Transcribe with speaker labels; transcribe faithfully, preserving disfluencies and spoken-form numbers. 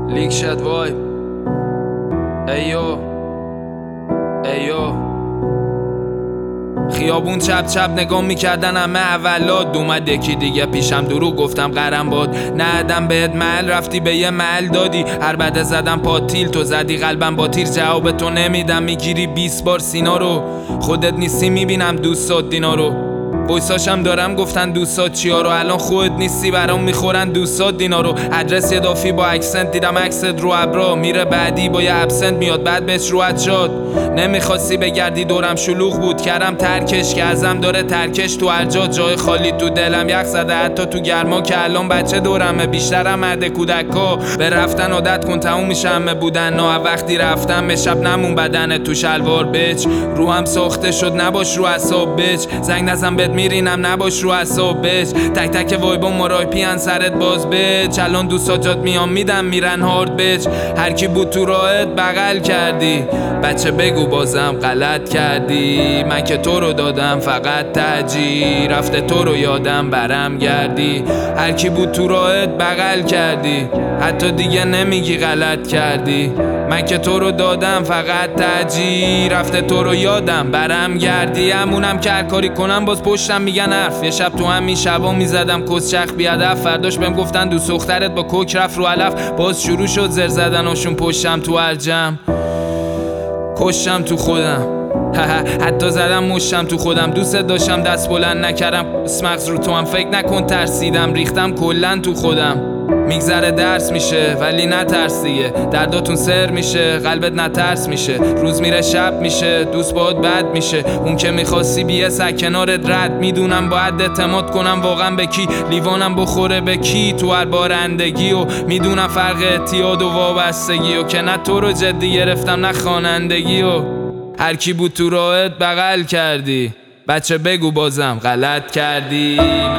Speaker 1: لیک شد وای ایو ایو خیابون چپ چپ نگاه میکردن همه اولاد اومد یکی دیگه پیشم درو گفتم قرم باد ندم بهت محل رفتی به یه محل دادی هر بعد زدم پاتیل تو زدی قلبم با تیر جواب تو نمیدم میگیری بیست بار سینا رو خودت نیستی میبینم دوستات دینا رو بویساشم دارم گفتن دوستات چیا رو الان خودت نیستی برام میخورن دوستات دینا رو ادرس یه دافی با اکسنت دیدم عکست رو ابرا میره بعدی با یه ابسنت میاد بعد بهش روحت شد نمیخواستی بگردی دورم شلوغ بود کردم ترکش که ازم داره ترکش تو هر جا جای خالی تو دلم یخ زده حتی تو گرما که الان بچه دورمه بیشترم مرد کودکا به رفتن عادت کن تموم میشه همه بودن نه وقتی رفتم به شب نمون بدن تو شلوار بچ روحم ساخته شد نباش رو اعصاب بچ زنگ نزن بهت میرینم نباش رو اعصاب بچ تک تک وایبا مرای پیان سرت باز بچ الان دوستا جات میام میدم میرن هارد بچ هر کی بود تو راهت بغل کردی بچه بگو بازم غلط کردی من که تو رو دادم فقط ترجیح رفته تو رو یادم برم گردی هر کی بود تو راهت بغل کردی حتی دیگه نمیگی غلط کردی من که تو رو دادم فقط ترجیح رفته تو رو یادم برم گردی همونم که هر کاری کنم باز پشتم میگن حرف یه شب تو همین شبا میزدم کسچخ بیادف فرداش بهم گفتن دوست دخترت با کوک رفت رو علف باز شروع شد زر زدناشون پشتم تو هر جمع کشم تو خودم حتی زدم مشتم تو خودم دوست داشتم دست بلند نکردم مغز رو تو هم فکر نکن ترسیدم ریختم کلن تو خودم میگذره درس میشه ولی نترس دیگه درداتون سر میشه قلبت نترس میشه روز میره شب میشه دوست باهات بد میشه اون که میخواستی بیه سر کنارت رد میدونم باید اعتماد کنم واقعا به کی لیوانم بخوره به کی تو هر بارندگی و میدونم فرق اعتیاد و وابستگی و که نه تو رو جدی گرفتم نه خوانندگی و هر کی بود تو راهت بغل کردی بچه بگو بازم غلط کردی